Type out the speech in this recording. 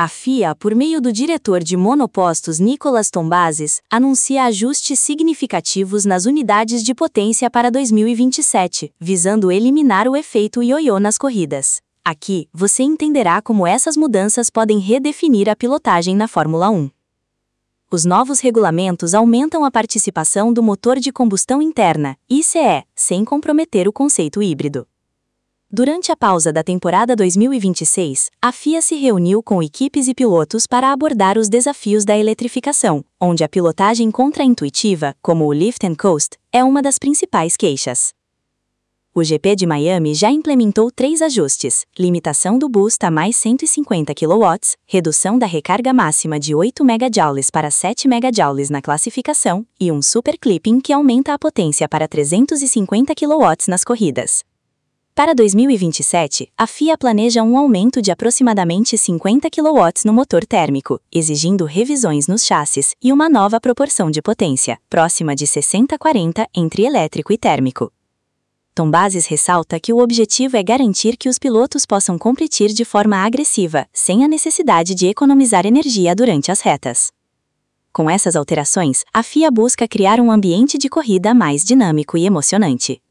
A FIA, por meio do diretor de monopostos Nicolas Tombazis, anuncia ajustes significativos nas unidades de potência para 2027, visando eliminar o efeito ioiô nas corridas. Aqui, você entenderá como essas mudanças podem redefinir a pilotagem na Fórmula 1. Os novos regulamentos aumentam a participação do motor de combustão interna, ICE, sem comprometer o conceito híbrido. Durante a pausa da temporada 2026, a FIA se reuniu com equipes e pilotos para abordar os desafios da eletrificação, onde a pilotagem contraintuitiva, como o Lift and Coast, é uma das principais queixas. O GP de Miami já implementou 3 ajustes: limitação do boost a mais 150 kW, redução da recarga máxima de 8 MJ para 7 MJ na classificação e um super clipping que aumenta a potência para 350 kW nas corridas. Para 2027, a FIA planeja um aumento de aproximadamente 50 kW no motor térmico, exigindo revisões nos chassis e uma nova proporção de potência, próxima de 60-40 entre elétrico e térmico. Tombazis ressalta que o objetivo é garantir que os pilotos possam competir de forma agressiva, sem a necessidade de economizar energia durante as retas. Com essas alterações, a FIA busca criar um ambiente de corrida mais dinâmico e emocionante.